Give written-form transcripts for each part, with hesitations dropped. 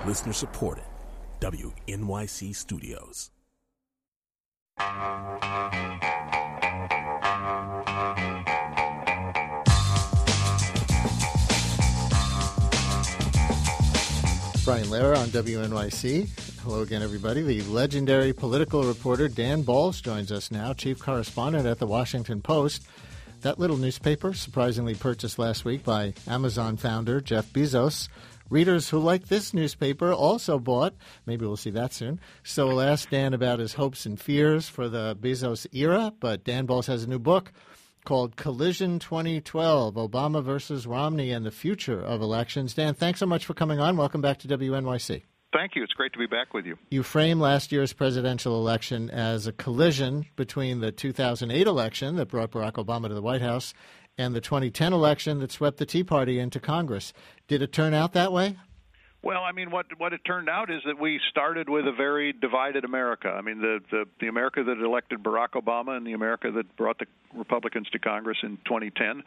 Listener supported. WNYC Studios. Brian Lehrer on WNYC. Hello again, everybody. The legendary political reporter Dan Balz joins us now, chief correspondent at The Washington Post. That little newspaper, surprisingly purchased last week by Amazon founder Jeff Bezos. Readers who like this newspaper also bought. Maybe we'll see that soon. So we'll ask Dan about his hopes and fears for the Bezos era. But Dan Balz has a new book called Collision 2012, Obama versus Romney and the Future of Elections. Dan, thanks so much for coming on. Welcome back to WNYC. Thank you. It's great to be back with you. You frame last year's presidential election as a collision between the 2008 election that brought Barack Obama to the White House and the 2010 election that swept the Tea Party into Congress. Did it turn out that way? Well, I mean, what it turned out is that we started with a very divided America. I mean, the America that elected Barack Obama and the America that brought the Republicans to Congress in 2010.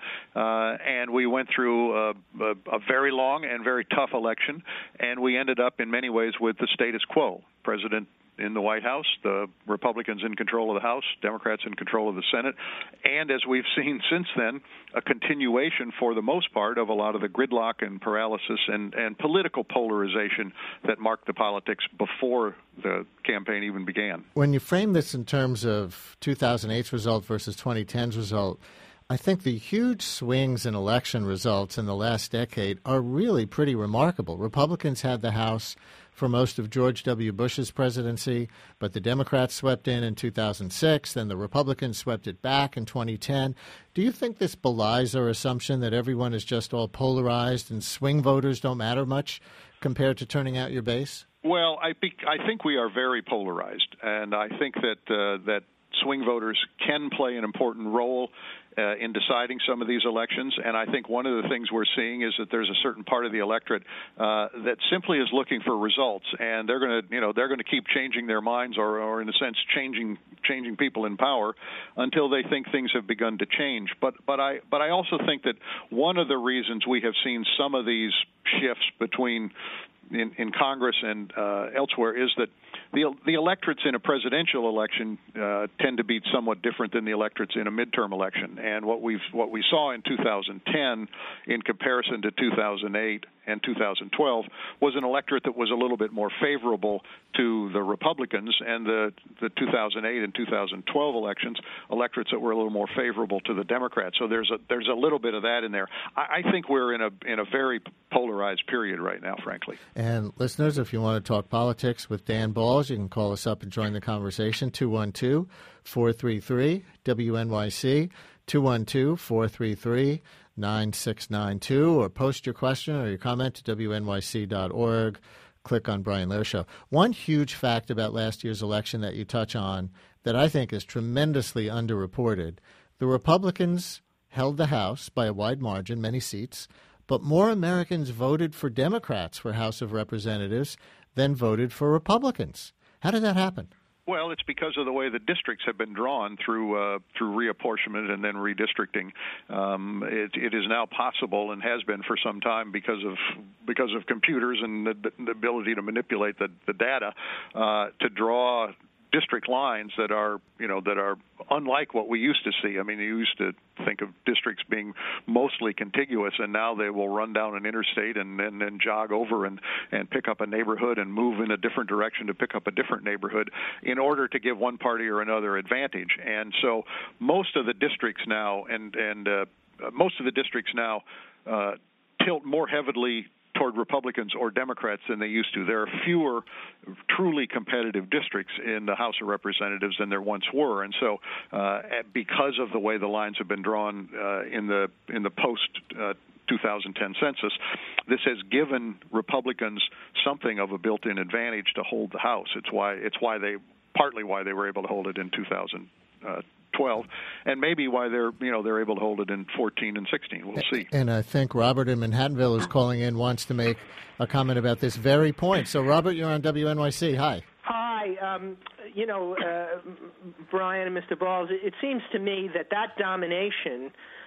And we went through a very long and very tough election, and we ended up in many ways with the status quo. President in the White House, the Republicans in control of the House, Democrats in control of the Senate, and as we've seen since then, a continuation for the most part of a lot of the gridlock and paralysis and political polarization that marked the politics before the campaign even began. When you frame this in terms of 2008's result versus 2010's result, I think the huge swings in election results in the last decade are really pretty remarkable. Republicans had the House for most of George W. Bush's presidency, but the Democrats swept in 2006, then the Republicans swept it back in 2010. Do you think this belies our assumption that everyone is just all polarized and swing voters don't matter much compared to turning out your base? Well, I think we are very polarized, and I think that swing voters can play an important role in deciding some of these elections. And I think one of the things we're seeing is that there's a certain part of the electorate that simply is looking for results, and they're going to keep changing their minds, or in a sense changing people in power until they think things have begun to change. But I also think that one of the reasons we have seen some of these shifts between in Congress and elsewhere is that the electorates in a presidential election tend to be somewhat different than the electorates in a midterm election. And what we saw in 2010 in comparison to 2008 and 2012 was an electorate that was a little bit more favorable to the Republicans, and the 2008 and 2012 electorates that were a little more favorable to the Democrats. So there's a little bit of that in there. I think we're in a very polarized period right now, frankly. And listeners, if you want to talk politics with Dan Balz, you can call us up and join the conversation, 212-433-WNYC, 212-433-9692, or post your question or your comment to WNYC.org. Click on Brian Lehrer Show. One huge fact about last year's election that you touch on that I think is tremendously underreported, the Republicans held the House by a wide margin, many seats, but more Americans voted for Democrats for House of Representatives than voted for Republicans. How did that happen? Well, it's because of the way the districts have been drawn through reapportionment and then redistricting. It is now possible, and has been for some time, because of computers and the ability to manipulate the data, to draw district lines that are unlike what we used to see. I mean, you used to think of districts being mostly contiguous, and now they will run down an interstate and then jog over and pick up a neighborhood and move in a different direction to pick up a different neighborhood in order to give one party or another advantage. And so most of the districts now tilt more heavily toward Republicans or Democrats than they used to. There are fewer truly competitive districts in the House of Representatives than there once were, and so because of the way the lines have been drawn in the post 2010 census, this has given Republicans something of a built-in advantage to hold the House. It's partly why they were able to hold it in 2012, and maybe why they're able to hold it in 14 and 16. We'll see. And I think Robert in Manhattanville is calling in, wants to make a comment about this very point. So, Robert, you're on WNYC. Hi. Hi. Brian and Mr. Balz, it seems to me that domination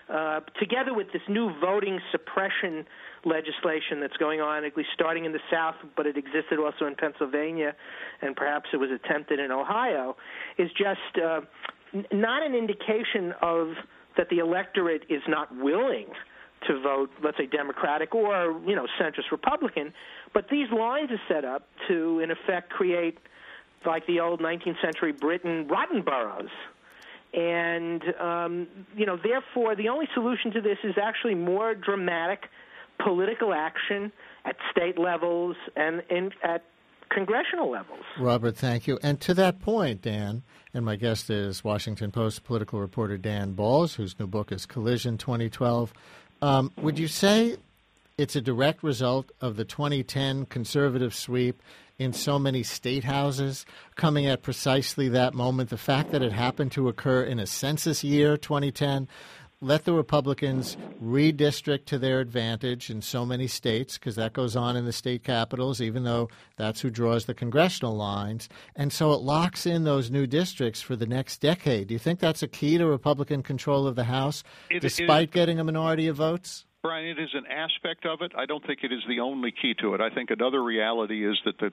together with this new voting suppression legislation that's going on, at least starting in the South, but it existed also in Pennsylvania, and perhaps it was attempted in Ohio, is just not an indication of that the electorate is not willing to vote, let's say, Democratic or, centrist Republican, but these lines are set up to, in effect, create, like the old 19th century Britain, rotten boroughs. And, therefore, the only solution to this is actually more dramatic political action at state levels and at congressional levels. Robert, thank you. And to that point, Dan, and my guest is Washington Post political reporter Dan Balz, whose new book is Collision 2012. Would you say it's a direct result of the 2010 conservative sweep in so many state houses coming at precisely that moment? The fact that it happened to occur in a census year, 2010, let the Republicans redistrict to their advantage in so many states, because that goes on in the state capitals, even though that's who draws the congressional lines. And so it locks in those new districts for the next decade. Do you think that's a key to Republican control of the House, despite getting a minority of votes? Brian, it is an aspect of it. I don't think it is the only key to it. I think another reality is that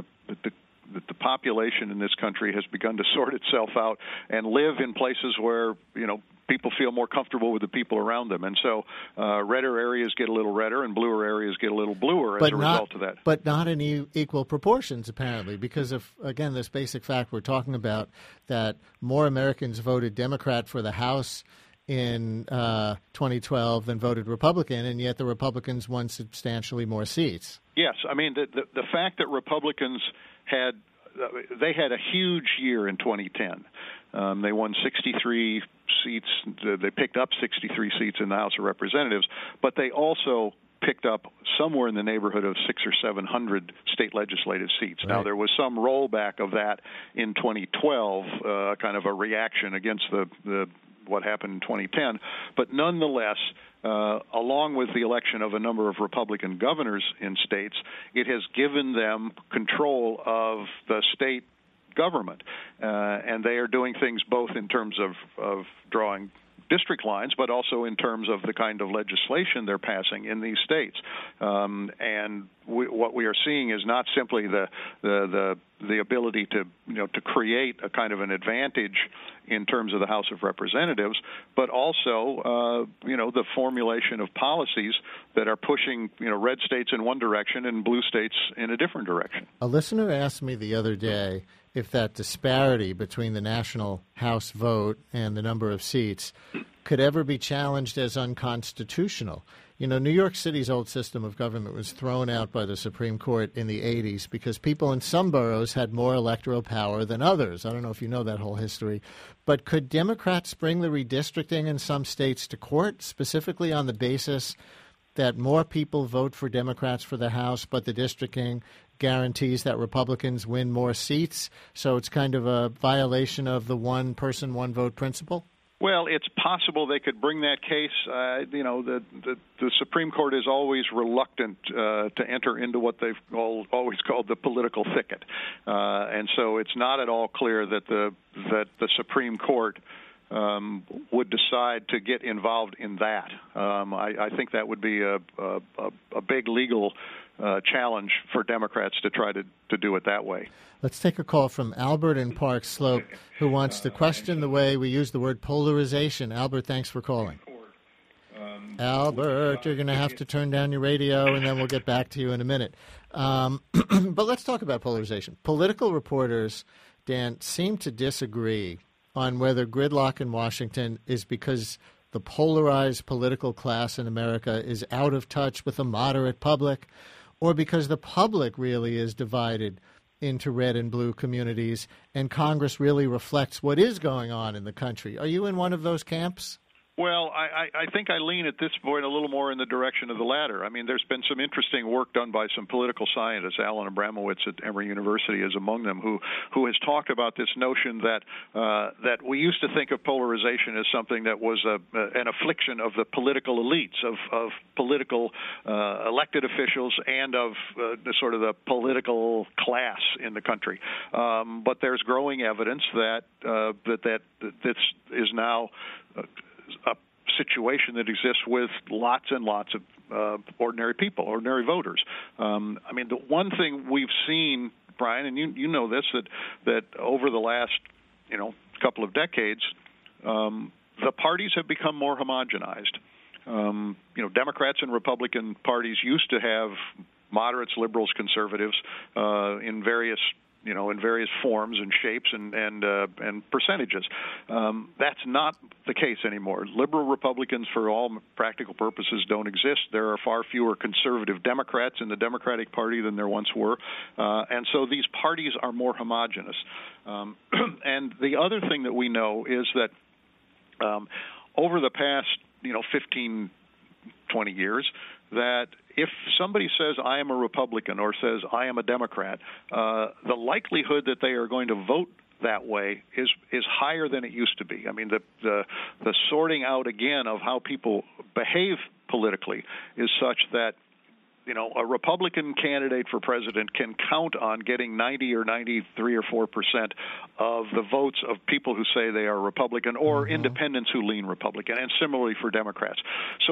the population in this country has begun to sort itself out and live in places where, people feel more comfortable with the people around them. And so redder areas get a little redder and bluer areas get a little bluer as a result of that. But not in equal proportions, apparently, because of, again, this basic fact we're talking about, that more Americans voted Democrat for the House in 2012 than voted Republican, and yet the Republicans won substantially more seats. Yes. I mean, the fact that Republicans had a huge year in 2010. They won 63 seats. They picked up 63 seats in the House of Representatives, but they also picked up somewhere in the neighborhood of 600 or 700 state legislative seats. Right. Now, there was some rollback of that in 2012, kind of a reaction against what happened in 2010, but nonetheless, along with the election of a number of Republican governors in states, it has given them control of the state government, and they are doing things both in terms of drawing district lines, but also in terms of the kind of legislation they're passing in these states. And what we are seeing is not simply the ability to create a kind of an advantage in terms of the House of Representatives, but also the formulation of policies that are pushing red states in one direction and blue states in a different direction. A listener asked me the other day if that disparity between the national House vote and the number of seats could ever be challenged as unconstitutional. New York City's old system of government was thrown out by the Supreme Court in the 80s because people in some boroughs had more electoral power than others. I don't know if you know that whole history. But could Democrats bring the redistricting in some states to court, specifically on the basis that more people vote for Democrats for the House, but the districting guarantees that Republicans win more seats? So it's kind of a violation of the one person, one vote principle? Well, it's possible they could bring that case. The Supreme Court is always reluctant to enter into what they've always called the political thicket, and so it's not at all clear that the Supreme Court would decide to get involved in that. I think that would be a big legal challenge for Democrats to try to do it that way. Let's take a call from Albert in Park Slope, who wants to question the way we use the word polarization. Albert, thanks for calling. Albert, you're going to have to turn down your radio, and then we'll get back to you in a minute. But let's talk about polarization. Political reporters, Dan, seem to disagree on whether gridlock in Washington is because the polarized political class in America is out of touch with the moderate public, or because the public really is divided into red and blue communities, and Congress really reflects what is going on in the country. Are you in one of those camps? Well, I think I lean at this point a little more in the direction of the latter. I mean, there's been some interesting work done by some political scientists. Alan Abramowitz at Emory University is among them, who has talked about this notion that we used to think of polarization as something that was an affliction of the political elites, of political elected officials, and of sort of the political class in the country. But there's growing evidence that this is now situation that exists with lots and lots of ordinary people, ordinary voters. I mean, the one thing we've seen, Brian, and you know this, that over the last couple of decades, the parties have become more homogenized. Democrats and Republican parties used to have moderates, liberals, conservatives in various forms and shapes and percentages. That's not the case anymore. Liberal Republicans, for all practical purposes, don't exist. There are far fewer conservative Democrats in the Democratic Party than there once were, and so these parties are more homogenous. And the other thing that we know is that over the past 15, 20 years, that if somebody says I am a Republican or says I am a Democrat, the likelihood that they are going to vote that way is higher than it used to be. I mean, the sorting out again of how people behave politically is such that a Republican candidate for president can count on getting 90 or 93 or 4% of the votes of people who say they are Republican or independents who lean Republican, and similarly for Democrats. So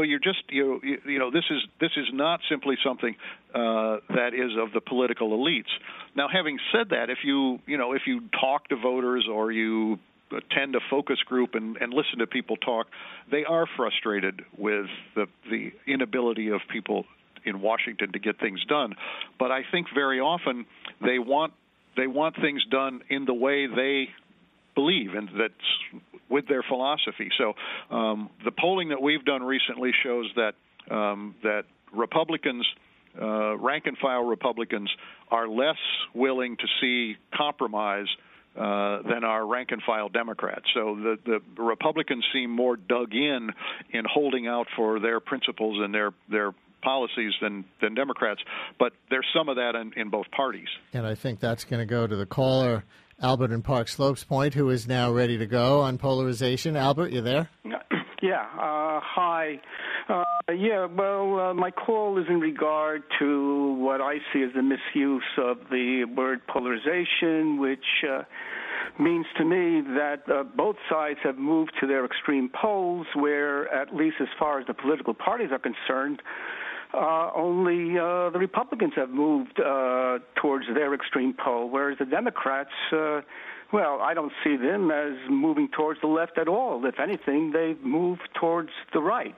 this is not simply something that is of the political elites. Now, having said that, if you talk to voters or you attend a focus group and listen to people talk, they are frustrated with the inability of people in Washington to get things done. But I think very often they want things done in the way they believe, and that's with their philosophy. So the polling that we've done recently shows that Republicans, rank and file Republicans, are less willing to see compromise than our rank and file Democrats. So the Republicans seem more dug in holding out for their principles and their policies than Democrats, but there's some of that in both parties. And I think that's going to go to the caller, Albert in Park Slopes Point, who is now ready to go on polarization. Albert, you there? Yeah. Hi. My call is in regard to what I see as the misuse of the word polarization, which means to me that both sides have moved to their extreme poles, where, at least as far as the political parties are concerned, only the Republicans have moved towards their extreme pole, whereas the Democrats, I don't see them as moving towards the left at all. If anything, they've moved towards the right.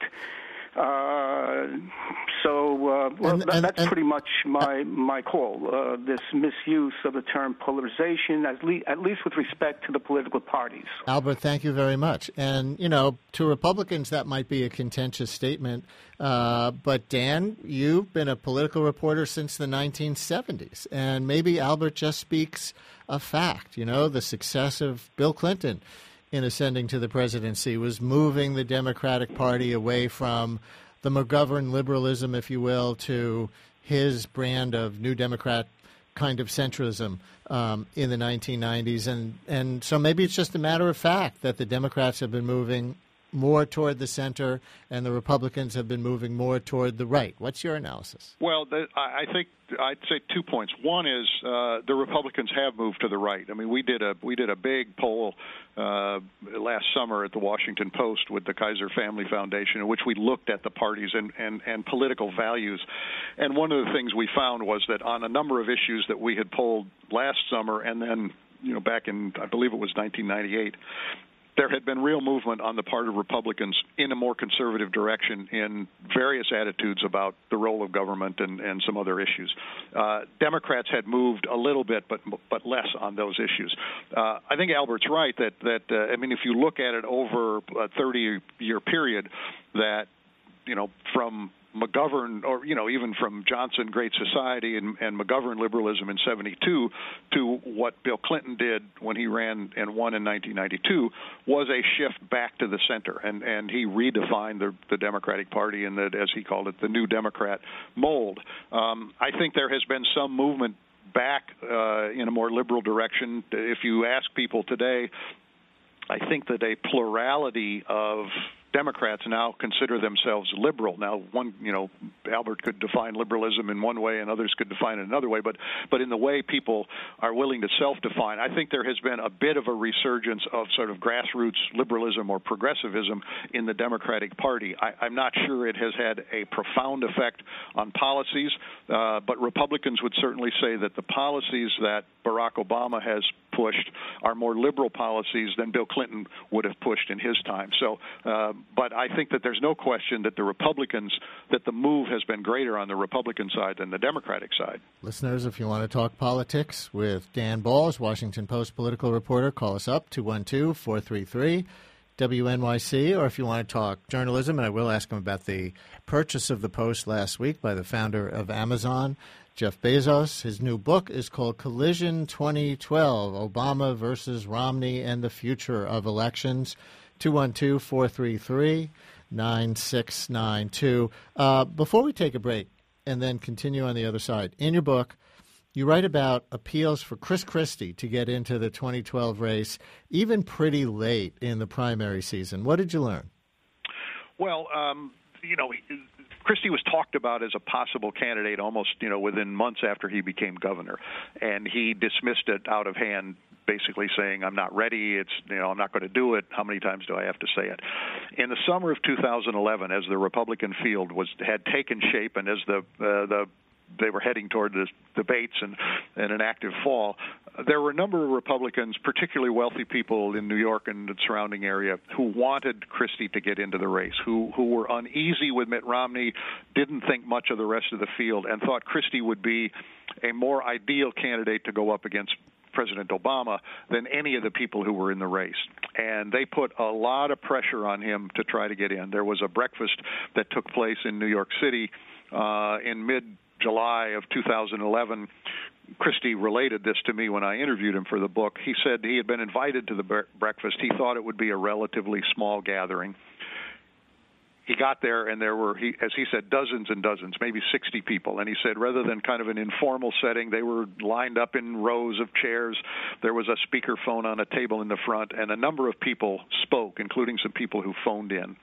That's pretty much my call, this misuse of the term polarization, at least with respect to the political parties. Albert, thank you very much. And, to Republicans, that might be a contentious statement. But, Dan, you've been a political reporter since the 1970s. And maybe Albert just speaks a fact. The success of Bill Clinton in ascending to the presidency was moving the Democratic Party away from the McGovern liberalism, if you will, to his brand of New Democrat kind of centrism in the 1990s. And so maybe it's just a matter of fact that the Democrats have been moving more toward the center and the Republicans have been moving more toward the right. What's your analysis? Well, I think I'd say 2 points. One is the Republicans have moved to the right. I mean, we did a big poll last summer at the Washington Post with the Kaiser Family Foundation, in which we looked at the parties and political values. And one of the things we found was that on a number of issues that we had polled last summer, and then back in, I believe it was 1998. There had been real movement on the part of Republicans in a more conservative direction in various attitudes about the role of government and some other issues. Democrats had moved a little bit, but less on those issues. I think Albert's right that if you look at it over a 30-year period, that from McGovern, or even from Johnson Great Society and McGovern liberalism in 1972 to what Bill Clinton did when he ran and won in 1992 was a shift back to the center, and he redefined the Democratic Party in the, as he called it, the New Democrat mold. I think there has been some movement back in a more liberal direction. If you ask people today, I think that a plurality of Democrats now consider themselves liberal. Now, Albert could define liberalism in one way and others could define it another way, but in the way people are willing to self-define, I think there has been a bit of a resurgence of sort of grassroots liberalism or progressivism in the Democratic Party. I'm not sure it has had a profound effect on policies, but Republicans would certainly say that the policies that Barack Obama has pushed are more liberal policies than Bill Clinton would have pushed in his time. So, but I think that there's no question that the move has been greater on the Republican side than the Democratic side. Listeners, if you want to talk politics with Dan Balls, Washington Post political reporter, call us up, 212-433-WNYC, or if you want to talk journalism, and I will ask him about the purchase of the Post last week by the founder of Amazon, Jeff Bezos. His new book is called Collision 2012, Obama versus Romney and the Future of Elections, 212-433-9692. Before we take a break and then continue on the other side, in your book, you write about appeals for Chris Christie to get into the 2012 race, even pretty late in the primary season. What did you learn? Well, Christie was talked about as a possible candidate almost, within months after he became governor, and he dismissed it out of hand, basically saying, I'm not ready, I'm not going to do it, how many times do I have to say it? In the summer of 2011, as the Republican field had taken shape and as they were heading toward the debates and an active fall, there were a number of Republicans, particularly wealthy people in New York and the surrounding area, who wanted Christie to get into the race, who were uneasy with Mitt Romney, didn't think much of the rest of the field, and thought Christie would be a more ideal candidate to go up against President Obama than any of the people who were in the race. And they put a lot of pressure on him to try to get in. There was a breakfast that took place in New York City in mid-July of 2011. Christie related this to me when I interviewed him for the book. He said he had been invited to the breakfast. He thought it would be a relatively small gathering. He got there, and there were, as he said, dozens and dozens, maybe 60 people. And he said rather than kind of an informal setting, they were lined up in rows of chairs. There was a speakerphone on a table in the front, and a number of people spoke, including some people who phoned in,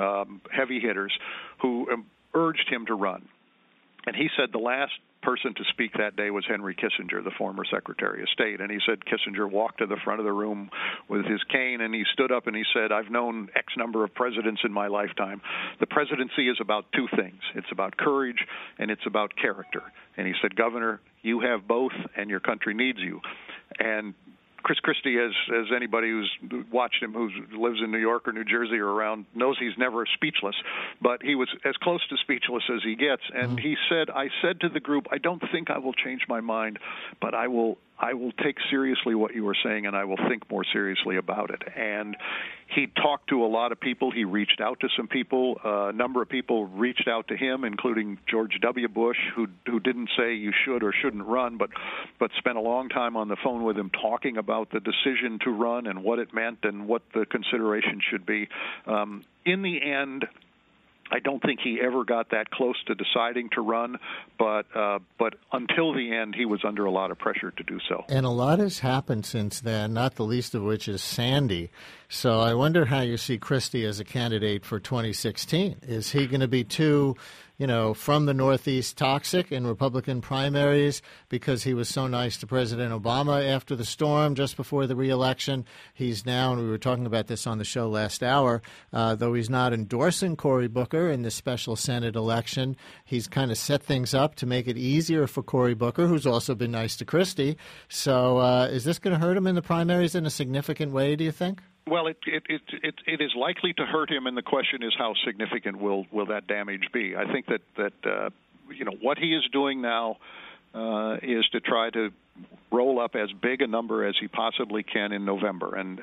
heavy hitters, who urged him to run. And he said the last person to speak that day was Henry Kissinger, the former Secretary of State. And he said Kissinger walked to the front of the room with his cane, and he stood up and he said, I've known X number of presidents in my lifetime. The presidency is about two things. It's about courage and it's about character. And he said, Governor, you have both, and your country needs you. And Chris Christie, as anybody who's watched him, who lives in New York or New Jersey or around, knows he's never speechless. But he was as close to speechless as he gets. And he said, I said to the group, I don't think I will change my mind, but I will take seriously what you were saying, and I will think more seriously about it. And he talked to a lot of people. He reached out to some people. A number of people reached out to him, including George W. Bush, who didn't say you should or shouldn't run, but spent a long time on the phone with him talking about the decision to run and what it meant and what the consideration should be. In the end, I don't think he ever got that close to deciding to run, but until the end, he was under a lot of pressure to do so. And a lot has happened since then, not the least of which is Sandy. So I wonder how you see Christie as a candidate for 2016. Is he going to be too, from the Northeast toxic in Republican primaries because he was so nice to President Obama after the storm just before the re-election? He's now, and we were talking about this on the show last hour, though he's not endorsing Cory Booker in the special Senate election, he's kind of set things up to make it easier for Cory Booker, who's also been nice to Christie. So is this going to hurt him in the primaries in a significant way, do you think? Well, it is likely to hurt him, and the question is how significant will that damage be. I think that what he is doing now is to try to roll up as big a number as he possibly can in November, and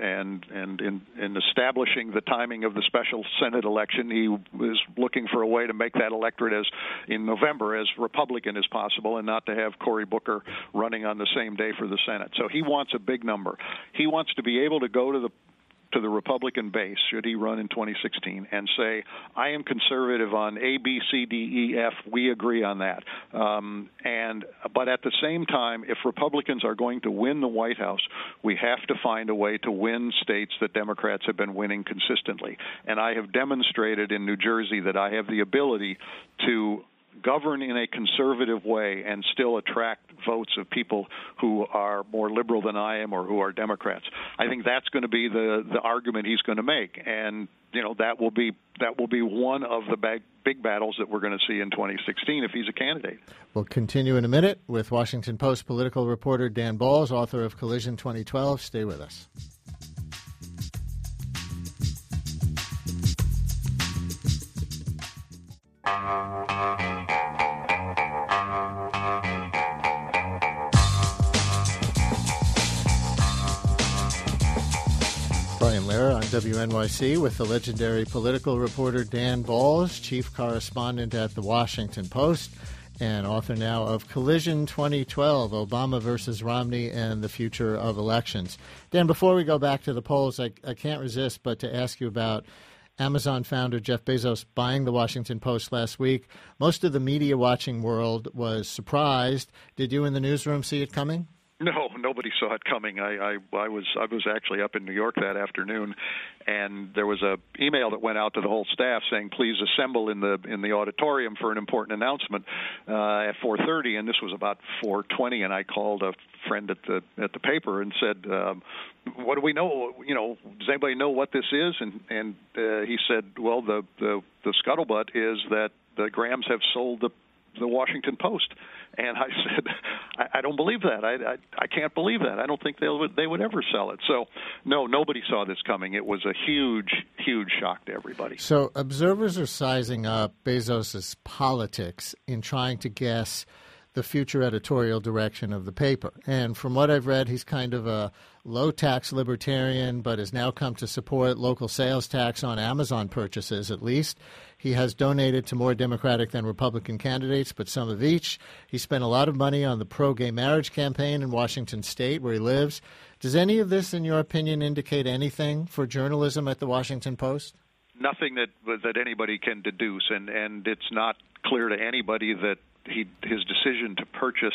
in establishing the timing of the special Senate election, he was looking for a way to make that electorate as in November as Republican as possible, and not to have Cory Booker running on the same day for the Senate. So he wants a big number. He wants to be able to go to the to the Republican base, should he run in 2016, and say, I am conservative on A, B, C, D, E, F, we agree on that. But at the same time, if Republicans are going to win the White House, we have to find a way to win states that Democrats have been winning consistently. And I have demonstrated in New Jersey that I have the ability to govern in a conservative way and still attract votes of people who are more liberal than I am or who are Democrats. I think that's going to be the argument he's going to make, and that will be one of the big battles that we're going to see in 2016 if he's a candidate. We'll continue in a minute with Washington Post political reporter Dan Balz, author of Collision 2012. Stay with us. Brian Lehrer on WNYC with the legendary political reporter Dan Balz, chief correspondent at The Washington Post, and author now of Collision 2012, Obama versus Romney and the Future of Elections. Dan, before we go back to the polls, I can't resist but to ask you about Amazon founder Jeff Bezos buying The Washington Post last week. Most of the media watching world was surprised. Did you in the newsroom see it coming? No, nobody saw it coming. I was actually up in New York that afternoon, and there was a email that went out to the whole staff saying, "Please assemble in the auditorium for an important announcement at 4:30." And this was about 4:20, and I called a friend at the paper and said, "What do we know? Does anybody know what this is?" And he said, "Well, the scuttlebutt is that the Grahams have sold the Washington Post." And I said, I don't believe that. I can't believe that. I don't think they would ever sell it. So, no, nobody saw this coming. It was a huge, huge shock to everybody. So observers are sizing up Bezos' politics in trying to guess the future editorial direction of the paper. And from what I've read, he's kind of a low-tax libertarian, but has now come to support local sales tax on Amazon purchases, at least. He has donated to more Democratic than Republican candidates, but some of each. He spent a lot of money on the pro-gay marriage campaign in Washington State, where he lives. Does any of this, in your opinion, indicate anything for journalism at the Washington Post? Nothing that anybody can deduce, and it's not clear to anybody that his decision to purchase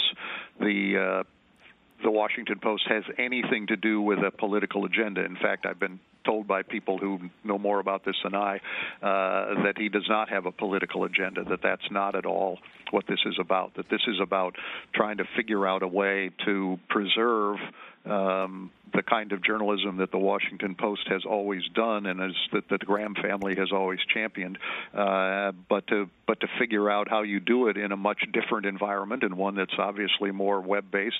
the Washington Post has anything to do with a political agenda. In fact, I've been told by people who know more about this than I that he does not have a political agenda, that's not at all what this is about, that this is about trying to figure out a way to preserve the kind of journalism that the Washington Post has always done and that the Graham family has always championed, but to figure out how you do it in a much different environment and one that's obviously more web-based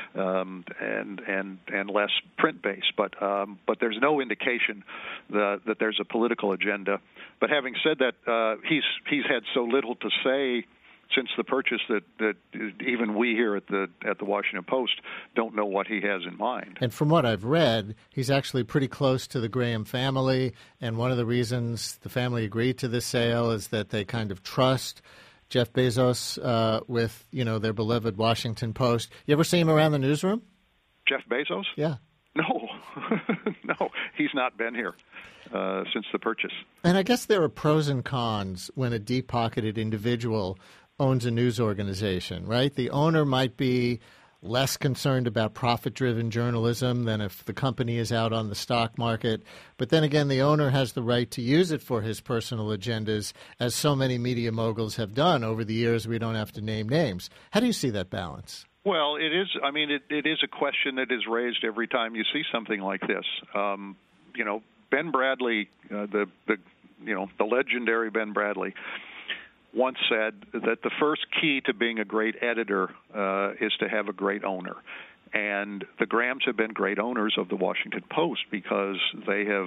and less print-based. But there's no indication that there's a political agenda. But having said that, he's had so little to say since the purchase that even we here at the Washington Post don't know what he has in mind. And from what I've read, he's actually pretty close to the Graham family, and one of the reasons the family agreed to this sale is that they kind of trust Jeff Bezos with, their beloved Washington Post. You ever see him around the newsroom? Jeff Bezos? Yeah. No. No, he's not been here since the purchase. And I guess there are pros and cons when a deep-pocketed individual owns a news organization, right? The owner might be less concerned about profit-driven journalism than if the company is out on the stock market. But then again, the owner has the right to use it for his personal agendas, as so many media moguls have done over the years. We don't have to name names. How do you see that balance? Well, it is. I mean, it is a question that is raised every time you see something like this. Ben Bradley, the legendary Ben Bradley, once said that the first key to being a great editor is to have a great owner. And the Grahams have been great owners of the Washington Post because they have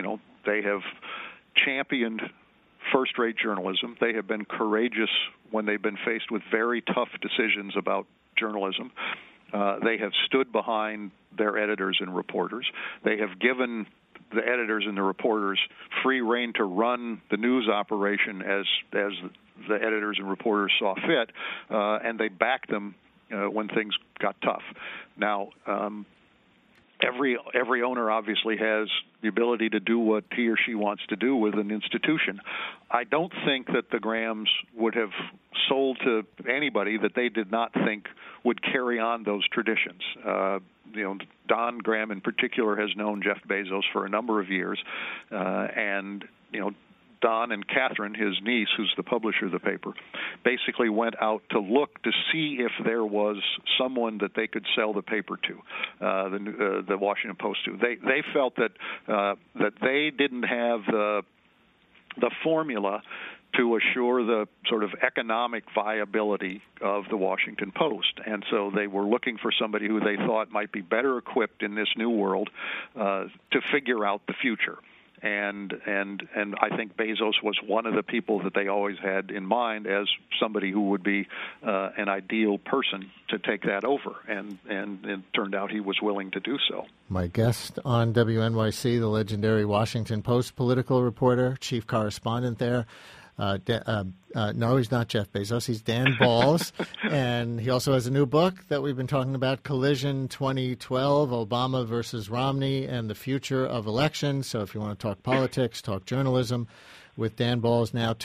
championed first-rate journalism. They have been courageous when they've been faced with very tough decisions about journalism. They have stood behind their editors and reporters. They have given the editors and the reporters free rein to run the news operation as the editors and reporters saw fit, and they backed them when things got tough. Now, every owner obviously has the ability to do what he or she wants to do with an institution. I don't think that the Grahams would have sold to anybody that they did not think would carry on those traditions. Don Graham in particular has known Jeff Bezos for a number of years, and Don and Catherine, his niece, who's the publisher of the paper, basically went out to look to see if there was someone that they could sell the paper to, the Washington Post to. They felt that they didn't have the formula to assure the sort of economic viability of the Washington Post. And so they were looking for somebody who they thought might be better equipped in this new world to figure out the future. And I think Bezos was one of the people that they always had in mind as somebody who would be an ideal person to take that over. And it turned out he was willing to do so. My guest on WNYC, the legendary Washington Post political reporter, chief correspondent there. No, he's not Jeff Bezos. He's Dan Balls. And he also has a new book that we've been talking about, Collision 2012, Obama versus Romney and the Future of Elections. So if you want to talk politics, talk journalism with Dan Balls now,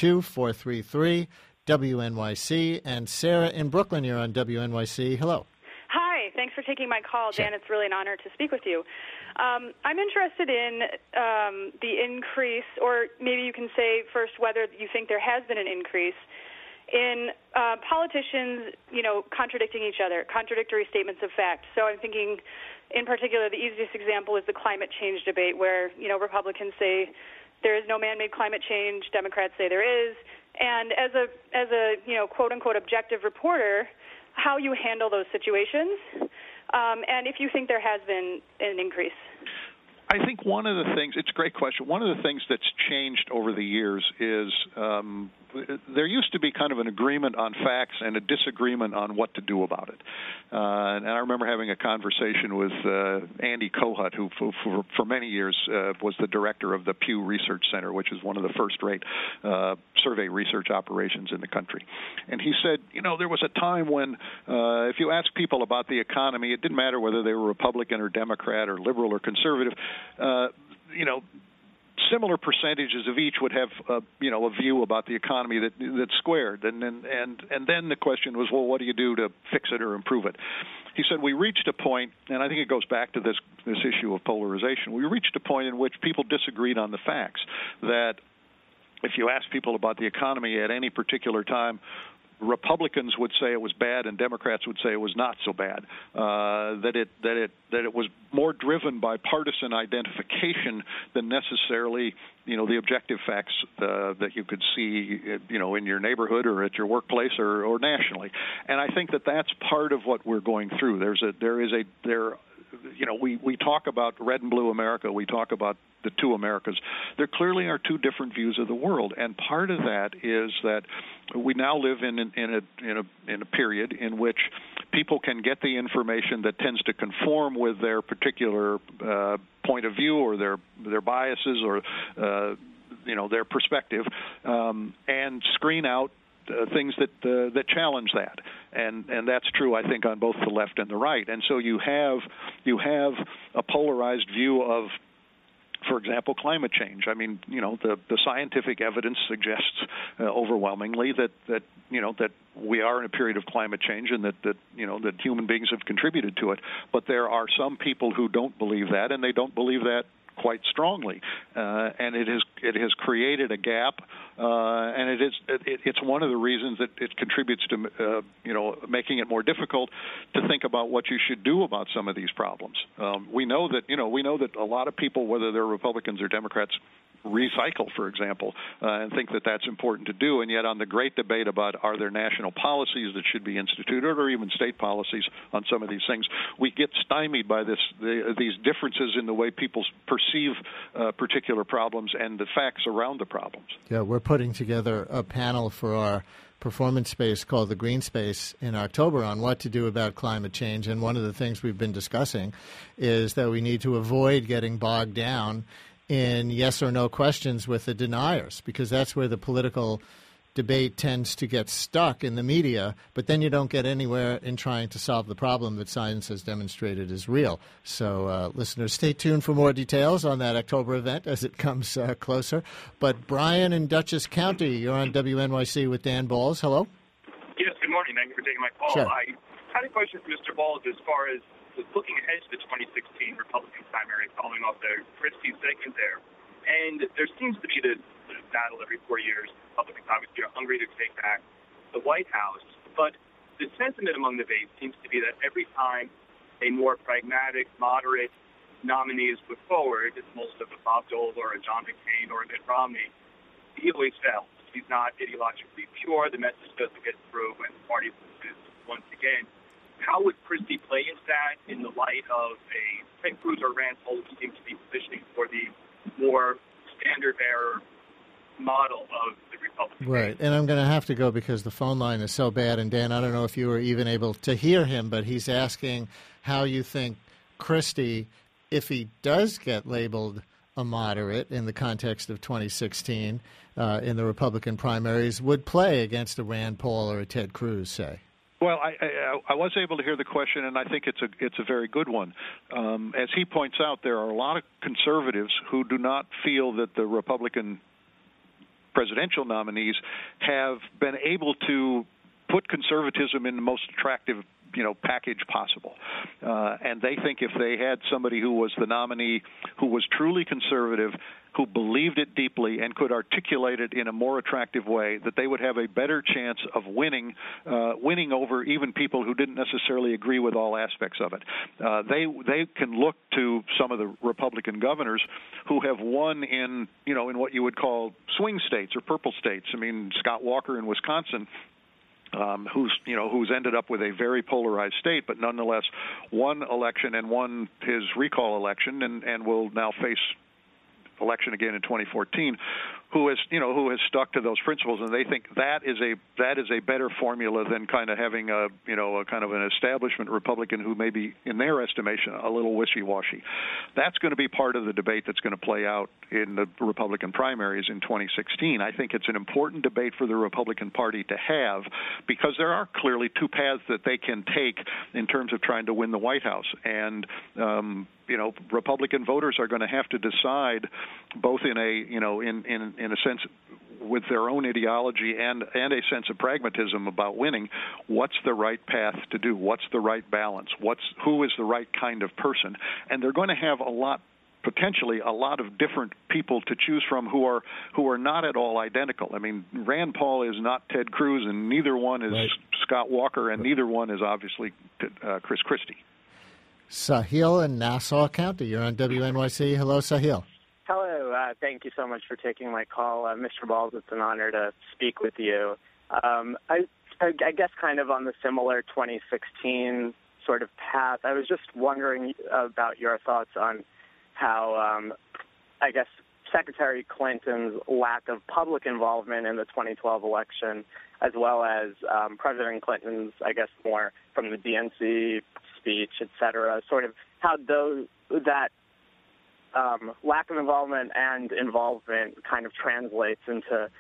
212-433-WNYC. And Sarah in Brooklyn, you're on WNYC. Hello. Hi. Thanks for taking my call, Dan. It's really an honor to speak with you. I'm interested in the increase, or maybe you can say first whether you think there has been an increase in politicians, contradicting each other, contradictory statements of fact. So I'm thinking, in particular, the easiest example is the climate change debate, where Republicans say there is no man-made climate change, Democrats say there is, and as a quote unquote objective reporter, how you handle those situations. And if you think there has been an increase. I think one of the things, it's a great question, one of the things that's changed over the years is there used to be kind of an agreement on facts and a disagreement on what to do about it. And I remember having a conversation with Andy Kohut, who for many years was the director of the Pew Research Center, which is one of the first-rate survey research operations in the country. And he said, there was a time when if you ask people about the economy, it didn't matter whether they were Republican or Democrat or liberal or conservative, similar percentages of each would have a view about the economy that squared, and then the question was, well, what do you do to fix it or improve it? He said we reached a point, and I think it goes back to this issue of polarization. We reached a point in which people disagreed on the facts. That if you ask people about the economy at any particular time, Republicans would say it was bad and Democrats would say it was not so bad. That it was more driven by partisan identification than necessarily the objective facts that you could see in your neighborhood or at your workplace or nationally. And I think that that's part of what we're going through. We talk about red and blue America. We talk about the two Americas. There clearly are two different views of the world, and part of that is that we now live in a period in which people can get the information that tends to conform with their particular point of view or their biases or their perspective, and screen out things that challenge that, and that's true, I think, on both the left and the right. And so you have a polarized view of, for example, climate change. I mean, the scientific evidence suggests overwhelmingly that we are in a period of climate change and that human beings have contributed to it. But there are some people who don't believe that, and they don't believe that quite strongly, and it has created a gap, and it's one of the reasons that it contributes to making it more difficult to think about what you should do about some of these problems. We know that a lot of people, whether they're Republicans or Democrats, recycle, for example, and think that that's important to do. And yet on the great debate about are there national policies that should be instituted or even state policies on some of these things, we get stymied by these differences in the way people perceive particular problems and the facts around the problems. Yeah, we're putting together a panel for our performance space called the Green Space in October on what to do about climate change. And one of the things we've been discussing is that we need to avoid getting bogged down in yes or no questions with the deniers, because that's where the political debate tends to get stuck in the media, but then you don't get anywhere in trying to solve the problem that science has demonstrated is real. So, listeners, stay tuned for more details on that October event as it comes closer. But Brian in Dutchess County, you're on WNYC with Dan Balls. Hello. Yes, good morning. Thank you for taking my call. Sure. I had a question for Mr. Balls as far as looking ahead to the 2016 Republican primary, following off the Christie segment there. And there seems to be this battle every 4 years. Republicans obviously are hungry to take back the White House. But the sentiment among the base seems to be that every time a more pragmatic, moderate nominee is put forward, most of a Bob Dole or a John McCain or a Mitt Romney, he always fails. He's not ideologically pure. The message doesn't get through, and the party loses once again. How would Christie play into that in the light of a Ted Cruz or Rand Paul who seems to be positioning for the more standard-bearer model of the Republican? Right, and I'm going to have to go because the phone line is so bad. And Dan, I don't know if you were even able to hear him, but he's asking how you think Christie, if he does get labeled a moderate in the context of 2016 in the Republican primaries, would play against a Rand Paul or a Ted Cruz, say. Well, I was able to hear the question, and I think it's a very good one. As he points out, there are a lot of conservatives who do not feel that the Republican presidential nominees have been able to put conservatism in the most attractive package possible. And they think if they had somebody who was the nominee who was truly conservative, who believed it deeply and could articulate it in a more attractive way, that they would have a better chance of winning over even people who didn't necessarily agree with all aspects of it. They can look to some of the Republican governors who have won in what you would call swing states or purple states. I mean, Scott Walker in Wisconsin, who's ended up with a very polarized state, but nonetheless won election and won his recall election and will now face election again in 2014, who has stuck to those principles, and they think that is a better formula than kind of having a kind of an establishment Republican who may be, in their estimation, a little wishy-washy. That's going to be part of the debate that's going to play out in the Republican primaries in 2016. I think it's an important debate for the Republican Party to have because there are clearly two paths that they can take in terms of trying to win the White House, and Republican voters are going to have to decide, both in a sense with their own ideology and a sense of pragmatism about winning, what's the right path to do, what's the right balance, who is the right kind of person, and they're going to have potentially a lot of different people to choose from who are not at all identical. I mean, Rand Paul is not Ted Cruz, and neither one is right. Scott Walker, and neither one is obviously Chris Christie. Sahil in Nassau County, you're on WNYC. Hello, Sahil. Hello. Thank you so much for taking my call. Mr. Balls, it's an honor to speak with you. I guess kind of on the similar 2016 sort of path, I was just wondering about your thoughts on how, I guess, Secretary Clinton's lack of public involvement in the 2012 election, as well as President Clinton's, I guess, more from the DNC speech, et cetera, sort of how that lack of involvement and involvement kind of translates into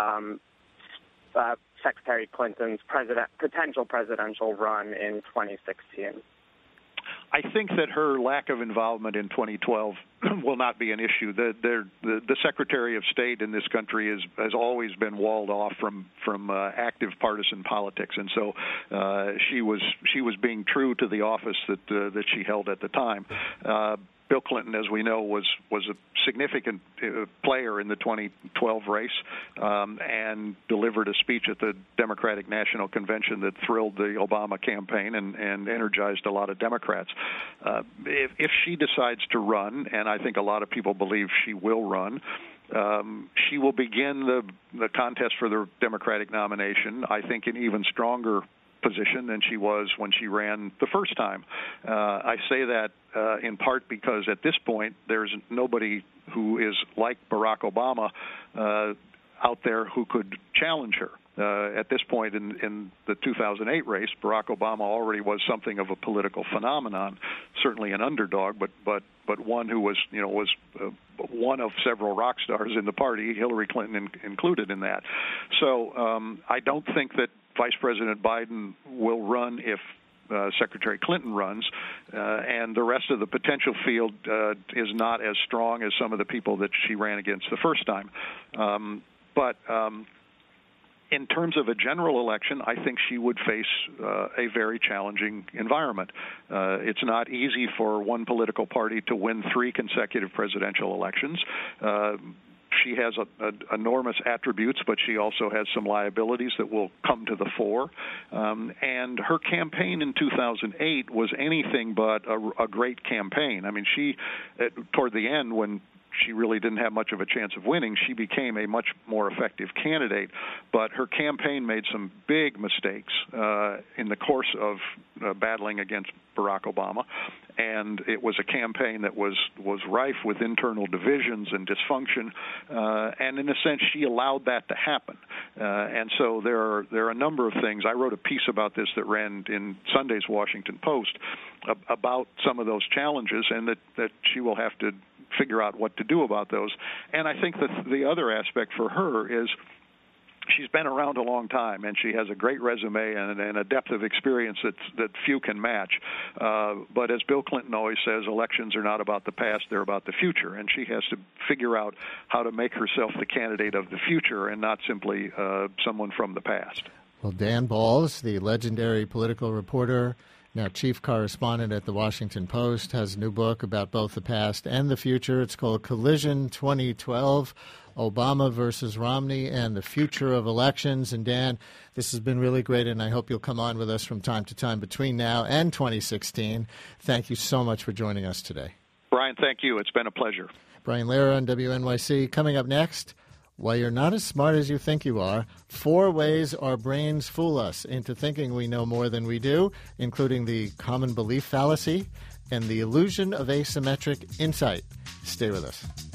Secretary Clinton's potential presidential run in 2016. I think that her lack of involvement in 2012 will not be an issue. The Secretary of State in this country has always been walled off from active partisan politics, and so she was being true to the office that she held at the time. Bill Clinton, as we know, was a significant player in the 2012 race and delivered a speech at the Democratic National Convention that thrilled the Obama campaign and energized a lot of Democrats. If she decides to run, and I think a lot of people believe she will run, she will begin the contest for the Democratic nomination, I think, in even stronger position than she was when she ran the first time. I say that in part because at this point there's nobody who is like Barack Obama out there who could challenge her. At this point in the 2008 race, Barack Obama already was something of a political phenomenon, certainly an underdog, but but one who was one of several rock stars in the party, Hillary Clinton included in that. So I don't think that Vice President Biden will run if Secretary Clinton runs, and the rest of the potential field is not as strong as some of the people that she ran against the first time. But in terms of a general election, I think she would face a very challenging environment. It's not easy for one political party to win 3 consecutive presidential elections. She has enormous attributes, but she also has some liabilities that will come to the fore. And her campaign in 2008 was anything but a great campaign. I mean, she, toward the end, when she really didn't have much of a chance of winning, she became a much more effective candidate. But her campaign made some big mistakes in the course of battling against Barack Obama. And it was a campaign that was rife with internal divisions and dysfunction. And in a sense, she allowed that to happen. And so there are a number of things. I wrote a piece about this that ran in Sunday's Washington Post about some of those challenges, and that she will have to figure out what to do about those. And I think that the other aspect for her is she's been around a long time, and she has a great resume and a depth of experience that few can match. But as Bill Clinton always says, elections are not about the past, they're about the future. And she has to figure out how to make herself the candidate of the future and not simply someone from the past. Well, Dan Balz, the legendary political reporter, now chief correspondent at the Washington Post, has a new book about both the past and the future. It's called Collision 2012, Obama versus Romney and the Future of Elections. And Dan, this has been really great, and I hope you'll come on with us from time to time between now and 2016. Thank you so much for joining us today. Brian, thank you. It's been a pleasure. Brian Lehrer on WNYC. Coming up next, why you're not as smart as you think you are, 4 ways our brains fool us into thinking we know more than we do, including the common belief fallacy and the illusion of asymmetric insight. Stay with us.